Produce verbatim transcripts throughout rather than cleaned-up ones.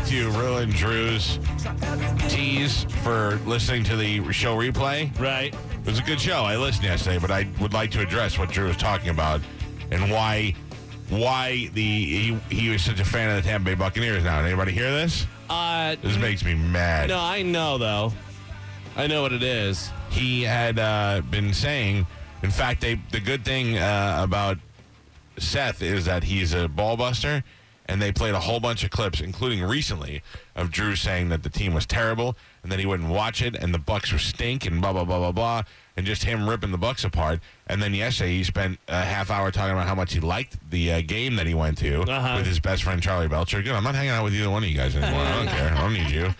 to ruin Drew's tease for listening to the show replay. Right. It was a good show. I listened yesterday, but I would like to address what Drew was talking about and why why the he, he was such a fan of the Tampa Bay Buccaneers now. Anybody hear this? Uh, This makes me mad. no, I know, though. I know what it is. He had uh, been saying, in fact, they the good thing uh, about Seth is that he's a ball buster, and they played a whole bunch of clips, including recently, of Drew saying that the team was terrible, and then he wouldn't watch it, and the Bucs were stink, and blah, blah, blah, blah, blah, and just him ripping the Bucs apart. And then yesterday he spent a half hour talking about how much he liked the uh, game that he went to Uh-huh. with his best friend Charlie Belcher. Good, I'm not hanging out with either one of you guys anymore. I don't care. I don't need you.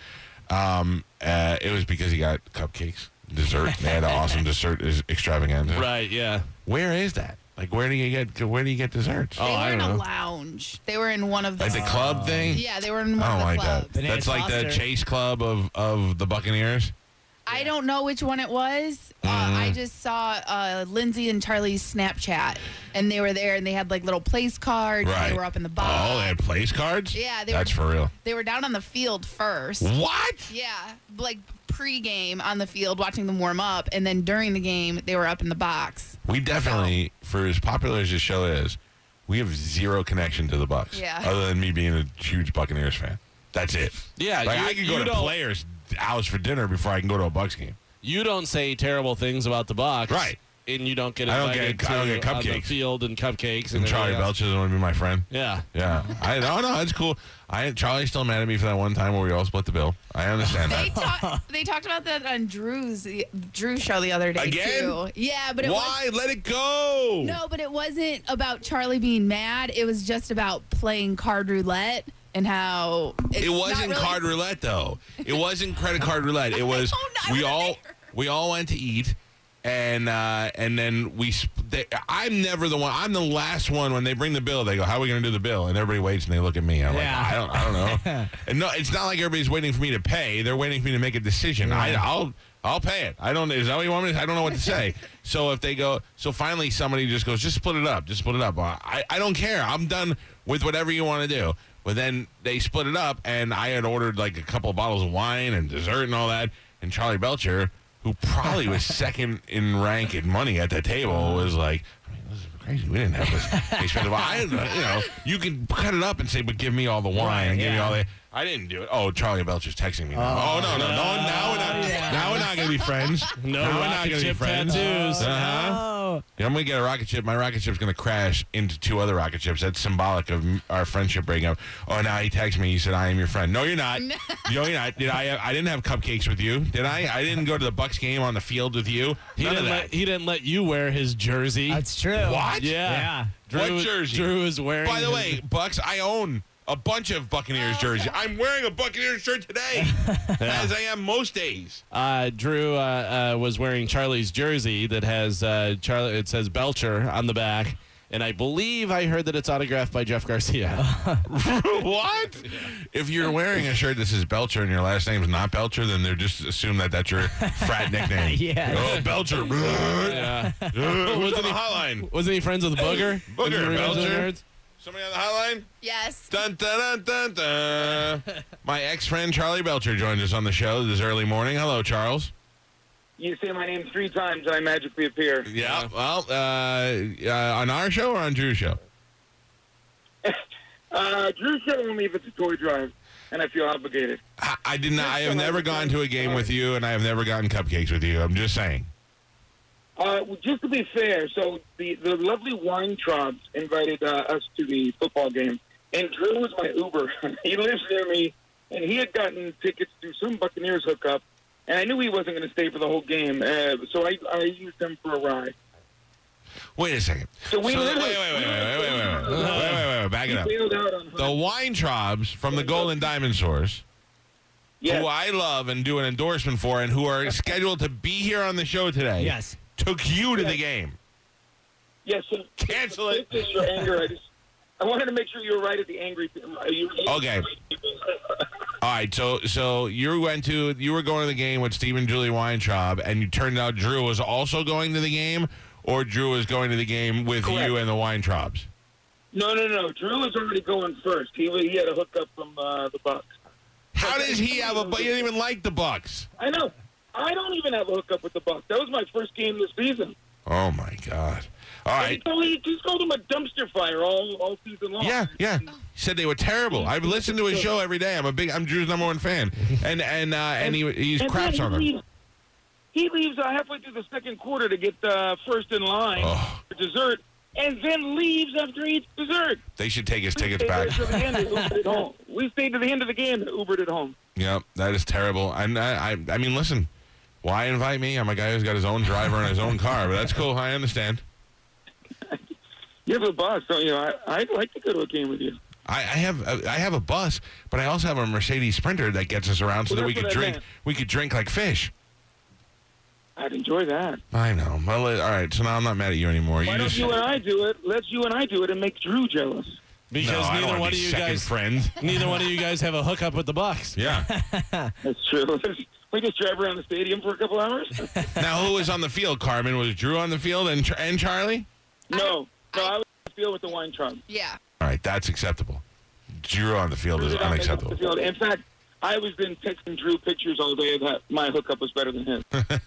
Um, uh, it was because he got cupcakes, dessert. They had an awesome dessert extravaganza. Right, yeah. Where is that? Like, where do you get where do you get desserts? Oh, They I were in don't a know. lounge. They were in one of the Like the club thing? Yeah, they were in one I don't of the like clubs. that. Banana That's like the Foster. Chase Club of, of the Buccaneers. I don't know which one it was. Uh, Mm-hmm. I just saw uh, Lindsay and Charlie's Snapchat, and they were there, and they had like little place cards. Right. And they were up in the box. Oh, they had place cards? Yeah, they That's were, for real. They were down on the field first. What? Yeah, like pre-game on the field, watching them warm up, and then during the game, they were up in the box. We definitely, for as popular as this show is, we have zero connection to the Bucks. Yeah. Other than me being a huge Buccaneers fan. That's it. Yeah, Like, you- I can go you to don't- players' house for dinner before I can go to a Bucks game. You don't say terrible things about the Bucs. Right. And you don't get I don't invited get- I don't to get on the cupcakes. field and cupcakes. And And Charlie everything else. Belcher doesn't want to be my friend. Yeah. Yeah. I no, no, it's cool. I Charlie's still mad at me for that one time where we all split the bill. I understand They that. talk, They talked about that on Drew's Drew's show the other day Again? too. Yeah, but it Why? Let it go. was no, but it wasn't about Charlie being mad. It was just about playing card roulette and how it's It wasn't not really- card roulette though. It wasn't credit card roulette. It was don't know. I we wasn't all there. we all went to eat, and uh, and then we. Sp- they, I'm never the one. I'm the last one when they bring the bill. They go, "How are we going to do the bill?" And everybody waits and they look at me. I'm Yeah. like, I don't, I don't know. And no, it's not like everybody's waiting for me to pay. They're waiting for me to make a decision. I, I'll. I'll pay it. I don't. Is that what you want me to? I don't know what to say. So if they go, so finally somebody just goes, just split it up. Just split it up. I, I don't care. I'm done with whatever you want to do. But then they split it up, and I had ordered like a couple of bottles of wine and dessert and all that. And Charlie Belcher, who probably was second in rank in money at the table, was like, I mean, this is crazy. We didn't have this expensive wine. I, you know, you can cut it up and say, but give me all the wine Right, and give me yeah. all the. I didn't do it. Oh, Charlie Belcher's texting me now. Oh, no, no, no. Now we're not. Now we're not going to be friends. No now we're not rocket gonna be ship friends. tattoos. Uh-huh. Oh. Yeah, I'm going to get a rocket ship. My rocket ship's going to crash into two other rocket ships. That's symbolic of m- our friendship breaking up. Oh, now he texts me. He said, I am your friend. No, you're not. No, you're not. Did I I didn't have cupcakes with you. Did I? I didn't go to the Bucks game on the field with you. He None of didn't that. let he didn't let you wear his jersey. That's true. What? Yeah. Yeah. Drew, What jersey? Drew is wearing. By the his- way, Bucks, I own a bunch of Buccaneers jerseys. I'm wearing a Buccaneers shirt today, as I am most days. uh, Drew uh, uh, was wearing Charlie's jersey that has uh, Charlie. It says Belcher on the back, and I believe I heard that it's autographed by Jeff Garcia. What? If you're wearing a shirt that says Belcher and your last name's not Belcher, then they're just assume that that's your frat nickname. Yeah. Oh, Belcher. yeah. Uh, who's on he- the hotline? Wasn't he friends with Booger? Booger, In the Revenge of the Belcher. Nerds? Somebody on the hotline? Yes. Dun, dun, dun, dun, dun. My ex-friend Charlie Belcher joins us on the show this early morning. Hello, Charles. You say my name three times and I magically appear. Yeah. Well, uh, uh, on our show or on Drew's show? Uh, Drew said only if it's a toy drive, and I feel obligated. I, I did not. I have never gone to a game with you, and I have never gotten cupcakes with you. I'm just saying. Uh, well, just to be fair, so the, the lovely Weintraubs invited uh, us to the football game, and Drew was my Uber. He lives near me, and he had gotten tickets to some Buccaneers hookup, and I knew he wasn't going to stay for the whole game, uh, so I, I used him for a ride. Wait a second. So we So, wait, wait, literally- wait, wait, wait, wait, wait, wait, wait, wait, wait, back He it up. bailed out on The Weintraubs from the Golden Diamond Source, Yes. who I love and do an endorsement for, and who are scheduled to be here on the show today, Yes. took you to the game. Yes, so Cancel it. to your anger, I just I wanted to make sure you were right at the angry. You were Okay. All right, so so you went to you were going to the game with Stephen Julie Weintraub, and you turned out Drew was also going to the game, or Drew was going to the game with Correct. you and the Weintraubs. No, no, no. Drew was already going first. He wa- he had a hookup from uh, the Bucks. How does he have a? But you don't even like the Bucks. I know. I don't even have a hookup with the Bucks. That was my first game this season. Oh my God! All And right. he, told, he just called him a dumpster fire all, all season long. Yeah, yeah. He said they were terrible. I've listened to his show every day. I'm a big. I'm Drew's number one fan, and and uh, and he he And craps then on them. he leaves, he leaves uh, halfway through the second quarter to get uh, first in line Oh. for dessert, and then leaves after he eats dessert. They should take his We tickets stayed back. there till the end and Ubered it home. We stayed to the end of the game and Ubered it home. Yep, that is terrible. And I, I, I mean, listen, why invite me? I'm a guy who's got his own driver and his own car, but that's cool. I understand. You have a bus, don't you? I, I'd like to go to a game with you. I, I have a, I have a bus, but I also have a Mercedes Sprinter that gets us around so Well, that we that's could what I drink. meant. We could drink like fish. I'd enjoy that. I know. Well, uh, all right. So now I'm not mad at you anymore. Why you don't just you and I do it? Let's you and I do it and make Drew jealous. Because no, I don't neither wanna one be of you second guys, friend. neither one of you guys have a hookup with the Bucks. Yeah. That's true. We just drive around the stadium for a couple hours. Now, who was on the field? Carmen, was Drew on the field and and Charlie? No, no, I- I was on the field with the wine trunk. Yeah. All right, that's acceptable. Drew on the field is Drew did not make it to unacceptable. the field. In fact, I was been texting Drew pictures all day that my hookup was better than his.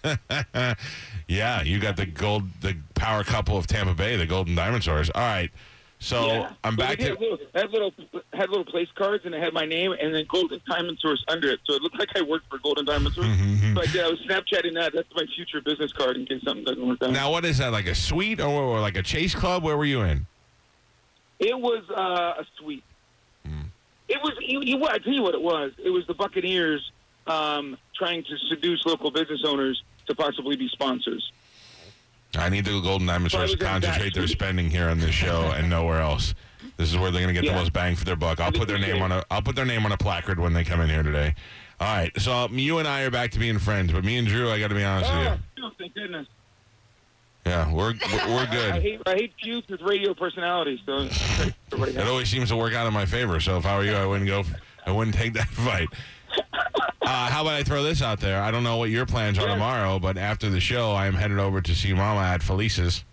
Yeah, you got the gold, the power couple of Tampa Bay, the Golden Diamond Source. All right, so Yeah. I'm But back we to. did little, had little had little place cards and it had my name and then Golden Diamond Source under it, so it looked like I worked for Golden Diamond Source. Mm-hmm. But yeah, I was Snapchatting that. That's my future business card in case something doesn't work out. Now, what is that? Like a suite or, or like a chase club? Where were you in? It was uh, a suite. It was. You, you, I tell you what it was. It was the Buccaneers um, trying to seduce local business owners to possibly be sponsors. I need the Golden Diamond So I Source to was in concentrate that their suite. spending here on this show and nowhere else. This is where they're going to get the Yeah. most bang for their buck. I'll I put their think name they- on a. I'll put their name on a placard when they come in here today. All right, so um, you and I are back to being friends, but me and Drew, I got to be honest with Oh, you. phew, thank goodness. Yeah, we're we're, we're I good. hate I hate feuds with radio personalities. So everybody It has. always seems to work out in my favor. So if I were you, I wouldn't go. I wouldn't take that fight. Uh, how about I throw this out there? I don't know what your plans are Yeah. tomorrow, but after the show, I am headed over to see Mama at Felice's.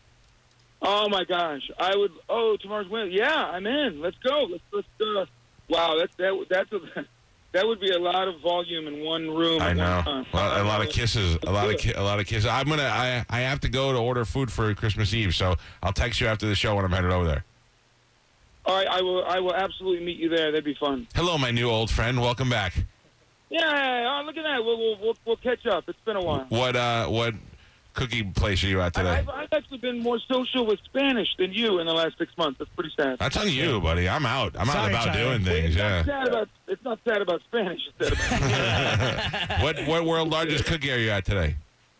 Oh my gosh, I would. Oh, tomorrow's win. Yeah, I'm in. Let's go. Let's let's. Uh, wow, that's that that's a, that would be a lot of volume in one room. I at know. one time. A lot, a lot of kisses. A lot of Let's do ki- a lot of kisses. I'm gonna. I I have to go to order food for Christmas Eve, so I'll text you after the show when I'm headed over there. All right, I will. I will absolutely meet you there. That'd be fun. Hello, my new old friend. Welcome back. Yeah. Oh, look at that. We'll we'll we'll, we'll catch up. It's been a while. What uh what cookie place are you at I, today? I've, I've actually been more social with Spanish than you in the last six months. That's pretty sad. That's on you, buddy. I'm out. I'm out Sorry, about Charlie. doing It's things. not Yeah. sad about. It's not sad about Spanish. It's sad about. What what world largest cookie are you at today?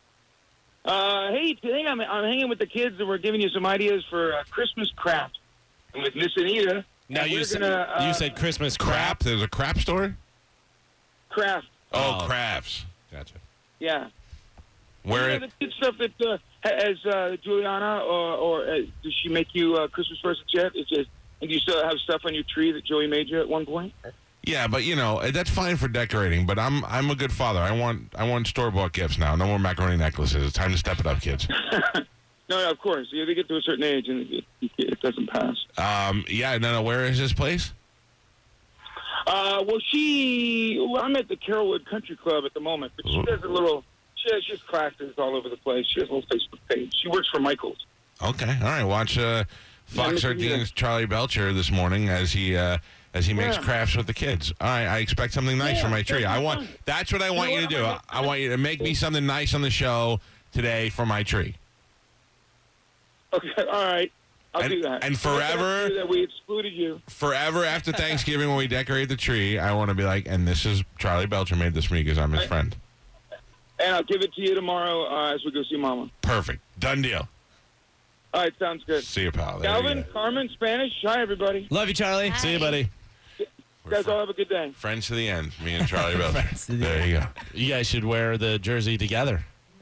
Uh, hey, today I'm, I'm hanging with the kids and we're giving you some ideas for uh, Christmas craft. And with Miss Anita. Now and you we're said gonna, uh, you said Christmas Crap. crap. There's a crap store. craft. Oh, Oh. crafts. Gotcha. Yeah. Where Yeah, it, the kid stuff that uh, has uh, Juliana or, or uh, does she make you uh, Christmas presents yet? It's just, and do you still have stuff on your tree that Joey made you at one point? yeah, but you know that's fine for decorating. But I'm I'm a good father. I want I want store bought gifts now. No more macaroni necklaces. It's time to step it up, kids. No, no, of course. You get to a certain age and it, it doesn't pass. Um, yeah, no, no. Where is this place? Uh, well, she. Well, I'm at the Carrollwood Country Club at the moment, but she Ooh. does a little. She has, she has classes all over the place. She has a little Facebook page. She works for Michaels. Okay, all right. Watch uh, Fox Yeah, Mister thirteen's Charlie Belcher this morning as he uh, as he makes Yeah. crafts with the kids. All right, I expect something nice Yeah, for my tree. that'd I be want. fun. That's what I want know you to what? do. I'm I, gonna- I want you to make me something nice on the show today for my tree. Okay, all right. I'll And- do that. and forever- That we excluded you. Forever after Thanksgiving, when we decorate the tree, I want to be like, and this is Charlie Belcher made this for me because I'm his I- friend. And I'll give it to you tomorrow uh, as we go see Mama. Perfect. Done deal. All right, sounds good. See you, pal. There you Calvin, go. Carmen, Spanish. Hi, everybody. Love you, Charlie. See you, buddy. You We're guys fr- all have a good day. friends to the end. Me and Charlie Belcher. Friends to the There you go. You guys should wear the jersey together.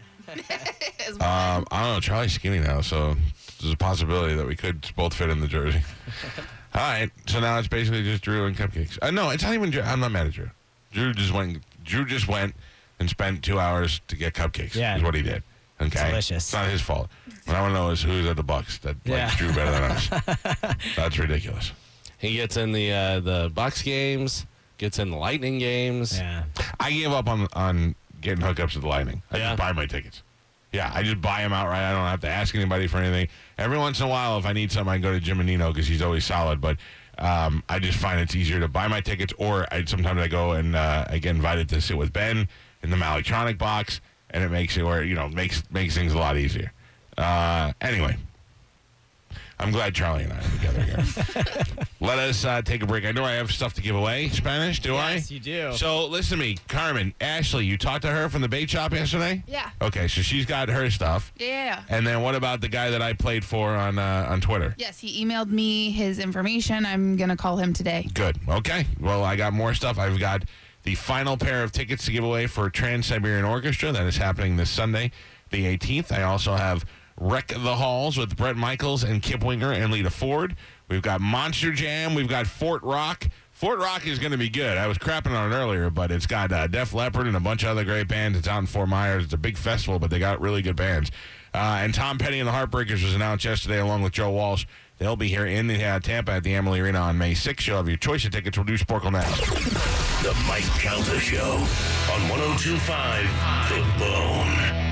As Um, I don't know. Charlie's skinny now, so there's a possibility that we could both fit in the jersey. All right. So now it's basically just Drew and cupcakes. Uh, no, it's not even Drew. I'm not mad at Drew. Drew just went. Drew just went and spent two hours to get cupcakes. Yeah. Is what he did. Okay. Delicious. It's not his fault. What I want to know is who's at the Bucks that Yeah. likes Drew better than us. That's ridiculous. He gets in the uh, the Bucks games, gets in the Lightning games. Yeah. I gave up on on getting hookups with the Lightning. I Yeah. just buy my tickets. Yeah, I just buy them outright. I don't have to ask anybody for anything. Every once in a while, if I need something, I go to Jim and Nino because he's always solid. But um, I just find it's easier to buy my tickets, or I, sometimes I go and uh, I get invited to sit with Ben in the Malectronic box, and it makes it where you know makes makes things a lot easier. Uh, anyway. I'm glad Charlie and I are together here. Let us uh, take a break. I know I have stuff to give away. Spanish, do I? Yes, you do. So listen to me, Carmen, Ashley, you talked to her from the bait shop yesterday? Yeah. Okay, so she's got her stuff. Yeah. And then what about the guy that I played for on uh, on Twitter? Yes, he emailed me his information. I'm going to call him today. Good. Okay. Well, I got more stuff. I've got the final pair of tickets to give away for Trans-Siberian Orchestra. That is happening this Sunday, the eighteenth. I also have Wreck the Halls with Brett Michaels and Kip Winger and Lita Ford. We've got Monster Jam. We've got Fort Rock. Fort Rock is going to be good. I was crapping on it earlier, but it's got uh, Def Leppard and a bunch of other great bands. It's out in Fort Myers. It's a big festival, but they got really good bands. Uh, and Tom Petty and the Heartbreakers was announced yesterday along with Joe Walsh. They'll be here in the, uh, Tampa at the Amalie Arena on May sixth. You'll have your choice of tickets. We'll do Sporkle next. The Mike Calta Show on one oh two point five The Bone.